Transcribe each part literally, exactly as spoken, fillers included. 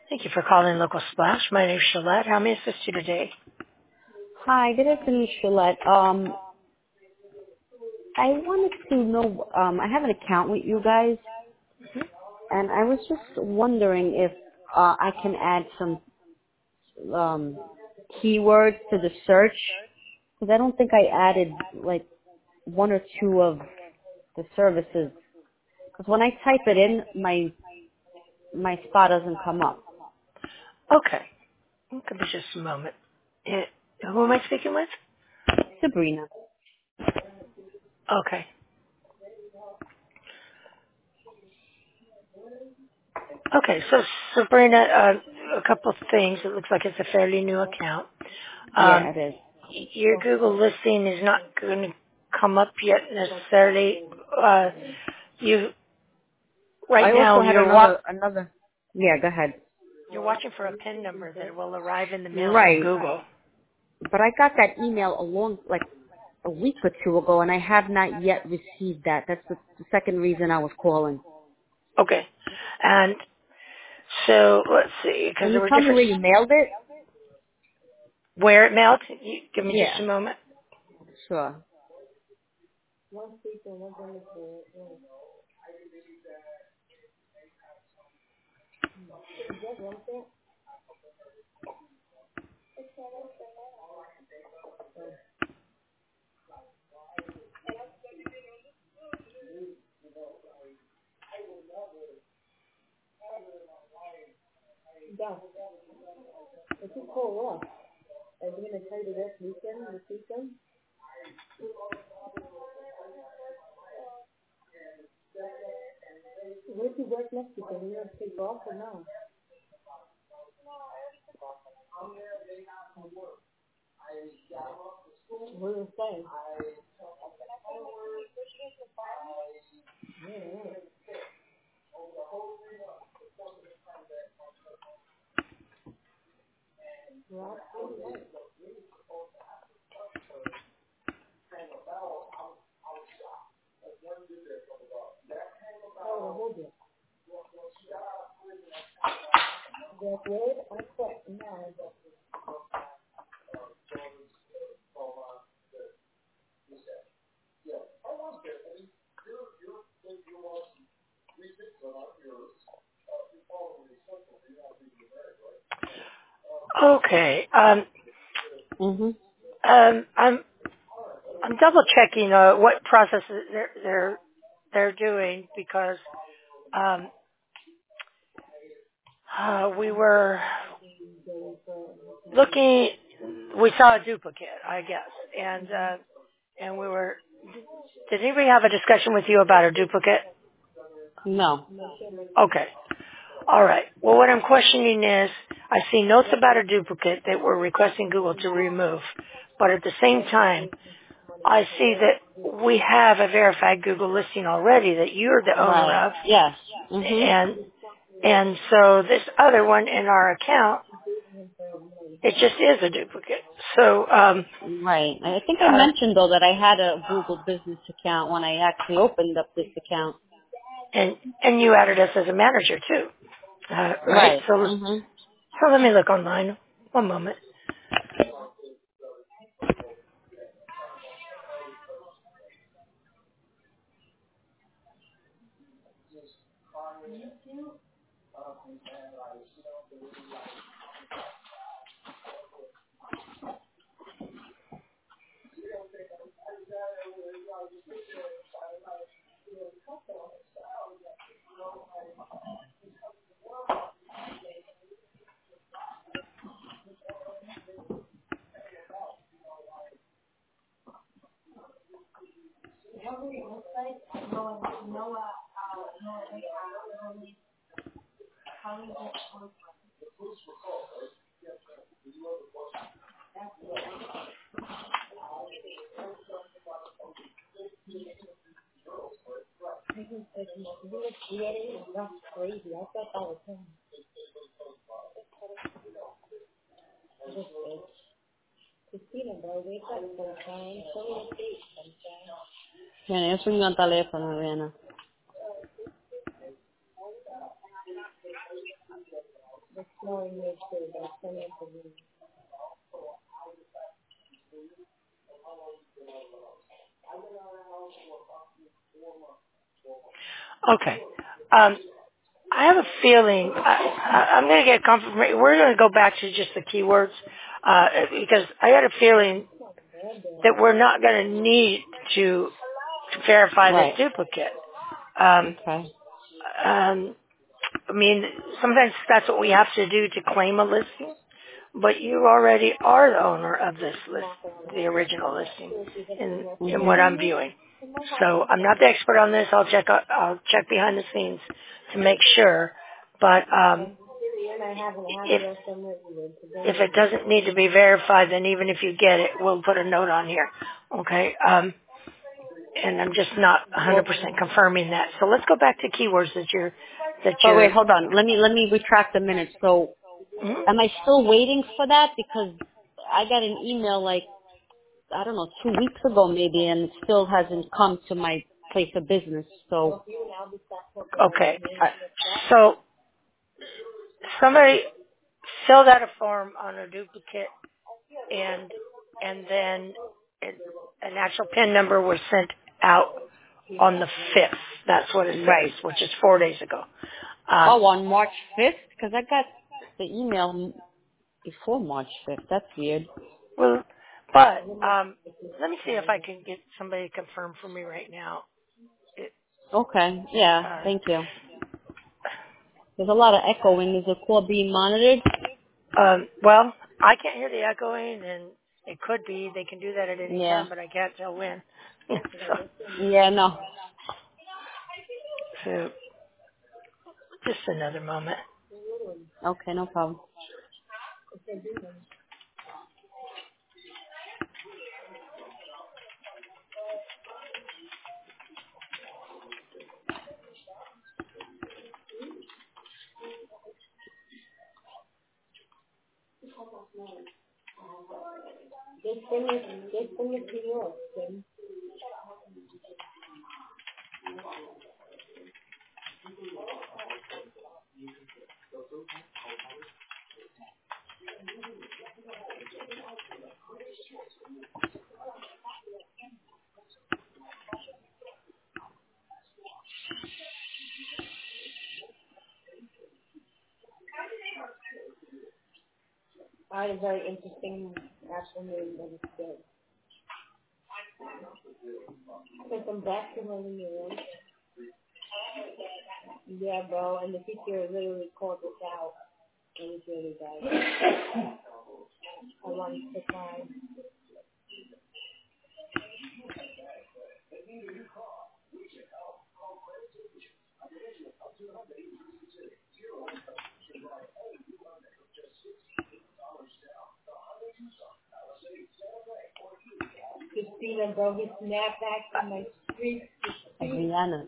Thank you for calling Local Splash. My name is Shalette. How may I assist you today? Hi, good afternoon, Shalette. Um, I wanted to know, um, I have an account with you guys, and I was just wondering if uh, I can add some um, keywords to the search, because I don't think I added like one or two of the services. Because when I type it in, my my spot doesn't come up. Okay. Give me just a moment. Eh, who am I speaking with? Sabrina. Okay. Okay, so Sabrina, uh, a couple of things. It looks like it's a fairly new account. Um, Yeah, it is. your Google listing is not going to come up yet necessarily. Uh, you right I also now had you're wa- another another. Yeah, go ahead. you're watching for a PIN number that will arrive in the mail from Right. Google. But I got that email a long, like a week or two ago, and I have not yet received that. That's the, the second reason I was calling. Okay, and so let's see, because Can there you were tell me different where you mailed it? where it mailed. You, give me just Yeah, a moment. sure. Okay. Um, Mhm. um, I'm I'm double checking uh, what processes they're they're they're doing because um, uh, we were looking. We saw a duplicate, I guess, and uh, and we were. Did anybody have a discussion with you about a duplicate? No. Okay. All right. Well, what I'm questioning is, I see notes about a duplicate that we're requesting Google to remove, but at the same time, I see that we have a verified Google listing already that you're the owner Right. of, Yes. Mhm. and and so this other one in our account, it just is a duplicate. So, um, Right. I think I uh, mentioned though that I had a Google business account when I actually opened up this account. and and you added us as a manager too, uh, right? Right. So Mhm. so let me look online. One moment. Yan, eso yung telepono, Rihanna. Okay. Um, I have a feeling I, I, I'm going to get confirmation. We're going to go back to just the keywords uh, because I got a feeling that we're not going to need to, to verify Right. this duplicate. Um, Okay. um, I mean, sometimes that's what we have to do to claim a listing, but you already are the owner of this list, the original listing, in, in what I'm Mhm. viewing. So I'm not the expert on this. I'll check. I'll check behind the scenes to make sure. But um, if if it doesn't need to be verified, then even if you get it, we'll put a note on here. Okay. Um, and I'm just not one hundred percent confirming that. So let's go back to keywords that you're that But wait, you're. hold on. Let me let me retract a minute. So, Mhm. am I still waiting for that? Because I got an email like I don't know two weeks ago maybe, and it still hasn't come to my place of business. So, Okay. I, So somebody filled out a form on a duplicate, and and then it, an actual PIN number was sent out on the fifth. That's what it says, right. which is four days ago. Um, Oh, on March fifth? Because I got the email before March fifth. That's weird. well, but um, let me see if I can get somebody to confirm for me right now. It, Okay. Yeah. uh, Thank you. There's a lot of echoing. Is the call being monitored? um, well, I can't hear the echoing, and it could be. They can do that at any Yeah. time, but I can't tell when. so, Yeah. No. so, just another moment. Okay. No problem. Adriana.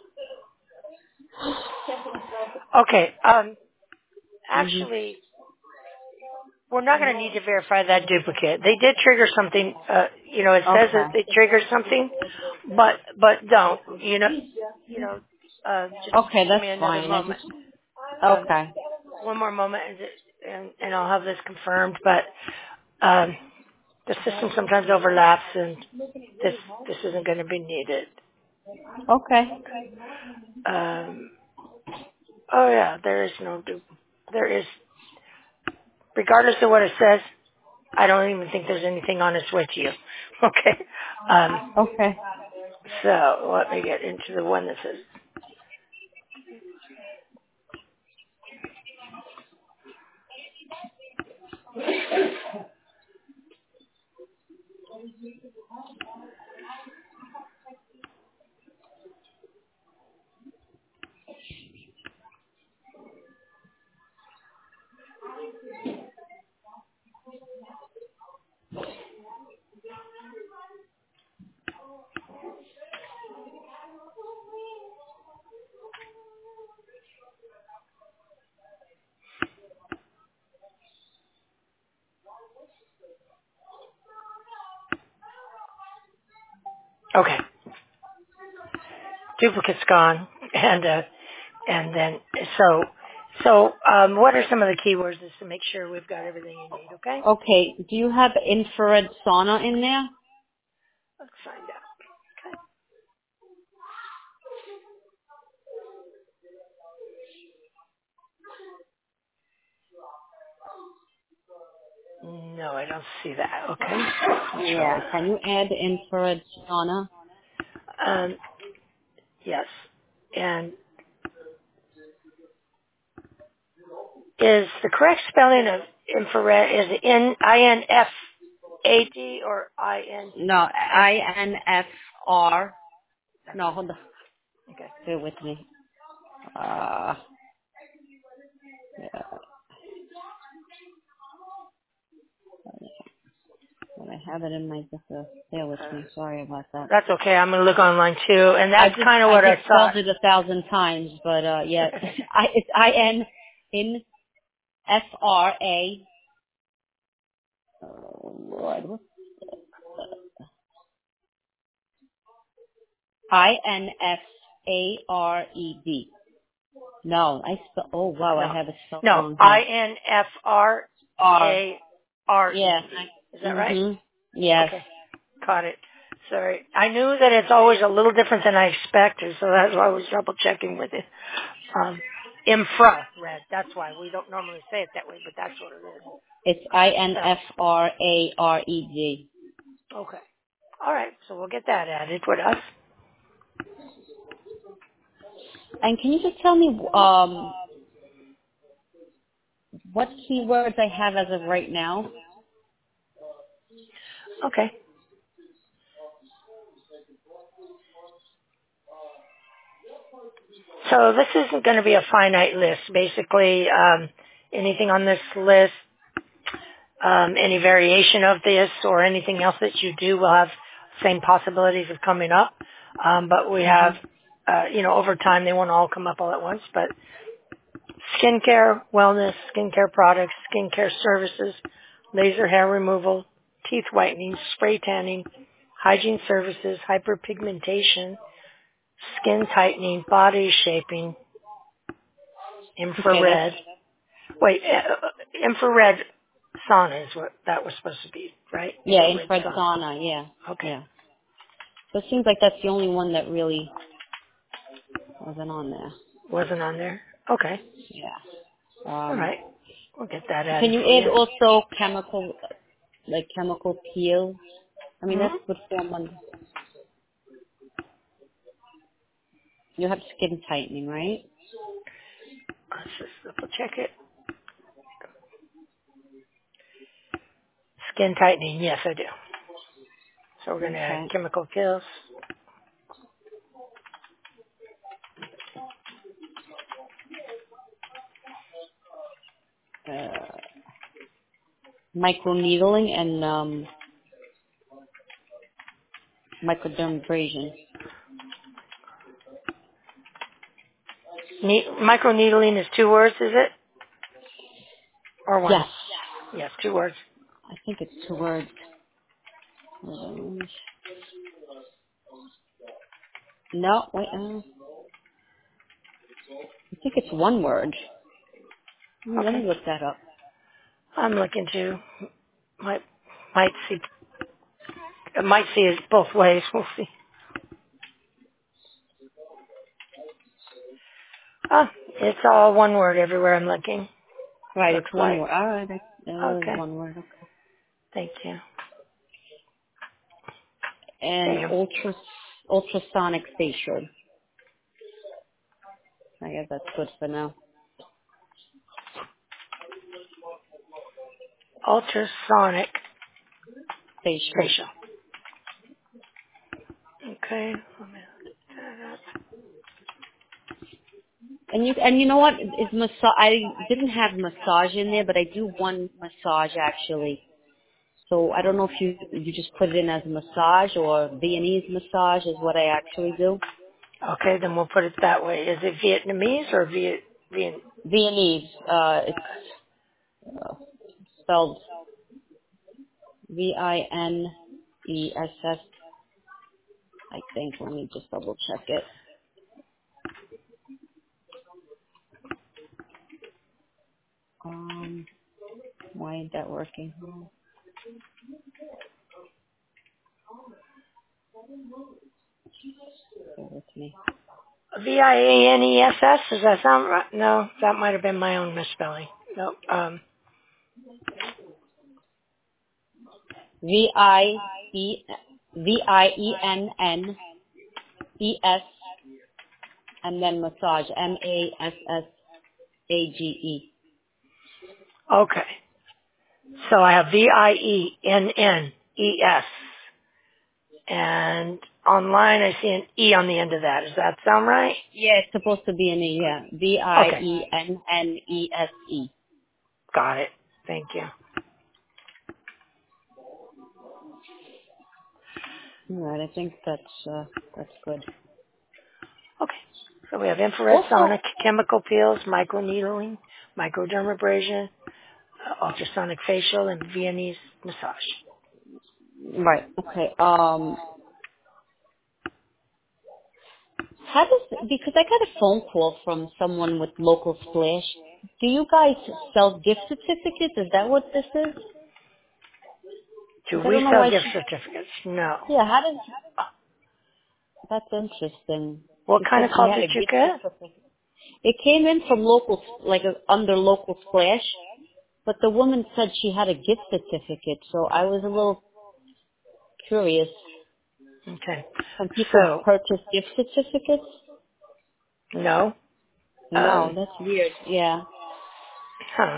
Okay. Um, Mhm. actually, we're not going to need to verify that duplicate. They did trigger something. Uh, you know, it says that Okay. they triggered something, but but don't. You know, you know. Uh, just Okay, give that's me another fine. I moment. just Um, okay. one more moment, and, and and I'll have this confirmed. But um, the system sometimes overlaps, and this this isn't going to be needed. Okay. Um, oh yeah, there is no du- there is, regardless of what it says. I don't even think there's anything on its way to you. Okay. Um, Okay. so let me get into the one that says, okay, duplicate's gone. And, uh, and then, so So, um, what are some of the keywords just to make sure we've got everything you need, okay? Okay. Do you have infrared sauna in there? Let's find out. No, I don't see that, okay? Let's try Yeah. Can you add infrared sauna? that. Um, yes. And is the correct spelling of infrared, is it N I N F A D or I N No, F? I N F R. No, hold on. Okay. Bear with me. Uh, yeah. But I have it in my book. uh, Bear with Uh, me. Sorry about that. that's okay. I'm going to look online too. And I that's just kind of I what I just spelled thought. it a thousand times, but uh, yeah, I it's I N in F R A. Oh Lord, what's I N F A R E D. No, I spell. Oh wow, I No. have it spelled No. wrong I here. N F R R. A R E Yeah. D. Is I, that right? mhm. Yes. Okay. Caught it. Sorry. I knew that it's always a little different than I expected, so that's why I was double checking with it. Um, infrared. That's why. We don't normally say it that way, but that's what it is. It's I N So, F R A R E D. okay. All right. So we'll get that added with us. And can you just tell me um what keywords I have as of right now? Okay. So this isn't going to be a finite list. Basically, um, anything on this list, um, any variation of this or anything else that you do will have same possibilities of coming up. Um, but we hmm have, uh, you know, over time they won't all come up all at once. But skincare, wellness, skincare products, skincare services, laser hair removal, teeth whitening, spray tanning, hygiene services, hyperpigmentation, skin tightening, body shaping, Okay, that's infrared. Wait, uh, infrared sauna is what that was supposed to be, right? yeah, Infrared infrared sauna. sauna. Yeah, Okay. yeah. So it seems like that's the only one that really wasn't on there. Wasn't on there? Okay. Yeah. All Um, right. We'll get that can added you for add you. also chemical, like chemical peel? I mean, Mm-hmm. that's what form one. You have skin tightening, right? Let's just double check it. Skin tightening. Yes, I do. So we're going to add Okay. chemical kills. Uh, microneedling and um, microdermabrasion. Ne- microneedling is two words, is it? Or one? Yes. Yes, two words. I think it's two words. Hold on. No, wait. Uh, I think it's one word. Hmm, Let Okay. me look that up. I'm looking to, might, might see, I might see it both ways. We'll see. Oh, it's all one word everywhere I'm looking. Right, it's Looks one like. word. All right, that, that is Okay. one word. Okay. Thank you. And Damn. ultra, ultrasonic facial. I guess that's good for now. Ultrasonic Facial. facial. Okay. Let me look that up. And you and you know what? Is massage? I didn't have massage in there, but I do one massage actually. So I don't know if you you just put it in as a massage or Viennese massage is what I actually do. Okay, then we'll put it that way. Is it Vietnamese or Viet, Viet, Viennese. Uh, it's uh, spelled V I N E S S. I think. Let me just double check it. Why ain't that working? Bear with me. V I A N E S S, does that sound right? No, that might have been my own misspelling. No, um, V I E V I E N N E S and then massage. M A S S A G E. okay. So I have V I E N N E S. And online I see an E on the end of that. Does that sound right? Yeah, it's supposed to be an E, yeah. V I Okay. E N N E S E. Got it. Thank you. All right, I think that's uh, that's good. Okay. So we have infrared Also, sonic, chemical peels, microneedling, microdermabrasion, uh, ultrasonic facial, and Viennese massage. right, okay. Um, how does because I got a phone call from someone with local splash. Do you guys sell gift certificates? Is that what this is? Do Because I we don't know sell why gift she. certificates? No. Yeah, how does that's interesting. What She kind said of she call had did a you gift get? certificate. It came in from local, like a, under local splash, but the woman said she had a gift certificate. So I was a little curious. Okay. Can people So, purchase gift certificates? no. No, Um, that's weird. Yeah. huh.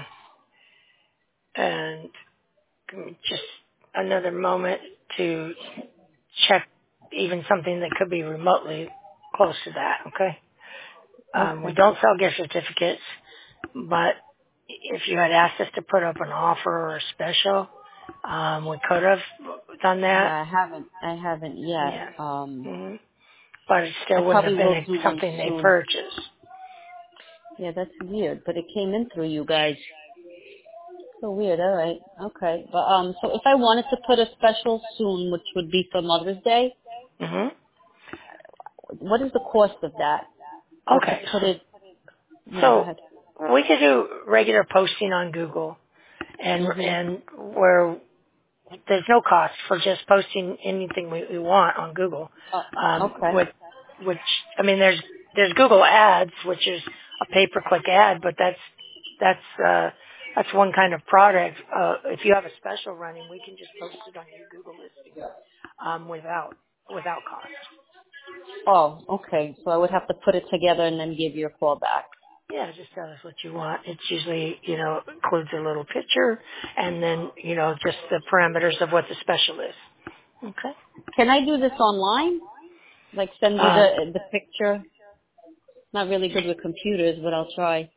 And give me just another moment to check even something that could be remotely close to that, okay? Um, we Okay. don't sell gift certificates, but if you had asked us to put up an offer or a special, um, we could have done that. Yeah, I haven't. I haven't yet. Yeah. Um, hmm But it I still wouldn't probably have been will a, do one something they soon. purchased. Yeah, that's weird, but it came in through you guys. So weird. All right. Okay. But um, so if I wanted to put a special soon, which would be for Mother's Day, hmm what is the cost of that? Or to Okay. put it? Yeah, go So ahead. we could do regular posting on Google and, Mhm. and where there's no cost for just posting anything we, we want on Google. Oh, Um, okay. with which I mean, there's there's Google Ads, which is a pay-per-click ad, but that's that's uh, that's one kind of product. Uh, if you have a special running, we can just post it on your Google listing um, without without cost. Oh, okay. So I would have to put it together and then give you a call back. Yeah, just tell us what you want. It's usually, you know, includes a little picture and then, you know, just the parameters of what the special is. Okay. Can I do this online? Like send you Um, the the picture? Not really good with computers, but I'll try.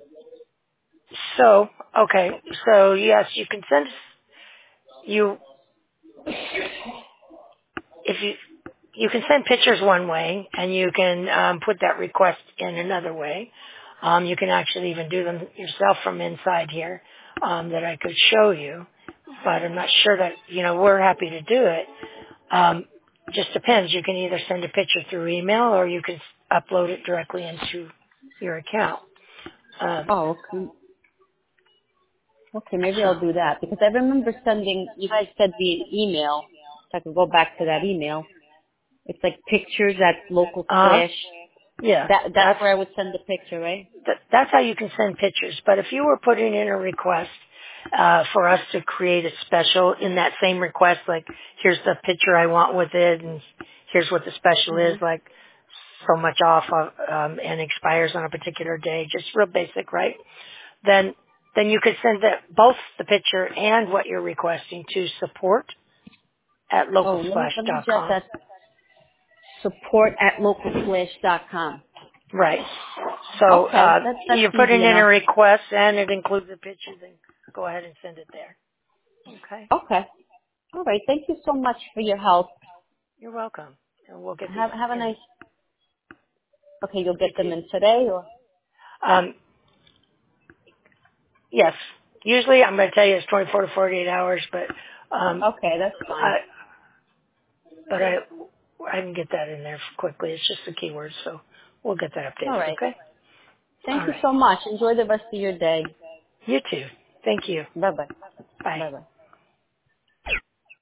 So, okay, so yes, you can send you if you you can send pictures one way, and you can um, put that request in another way. Um, you can actually even do them yourself from inside here um, that I could show you, but I'm not sure that you know we're happy to do it. Um, just depends. You can either send a picture through email, or you can upload it directly into your account. Um, Oh, okay. Okay, maybe so, I'll do that because I remember sending. You guys sent me an email. So I can go back to that email. It's like pictures at local uh, splash. yeah, That that's that's where I would send the picture, right? Th- that's how you can send pictures. But if you were putting in a request uh, for us to create a special in that same request, like here's the picture I want with it, and here's what the special is, Mhm. like so much off of, um, and expires on a particular day, just real basic, right? Then then you could send that, both the picture and what you're requesting to support at Oh, let me localsplash let me dot jot com. that. Support at localsplash dot com. Right. So Okay, uh, that's that's you're putting easy in a enough. request and it includes a picture, then go ahead and send it there. Okay. Okay. All right. Thank you so much for your help. You're welcome. And we'll get these Have have a in. nice. Okay, you'll You get them too. in today, or Um, yes. Usually I'm going to tell you it's twenty-four to forty-eight hours, but um, okay, that's fine. I, but I, I can get that in there quickly. It's just the keywords, so we'll get that All updated. right. Okay. All Thank you right. so much. Enjoy the rest of your day. You too. Thank you. Bye-bye. Bye. Bye-bye.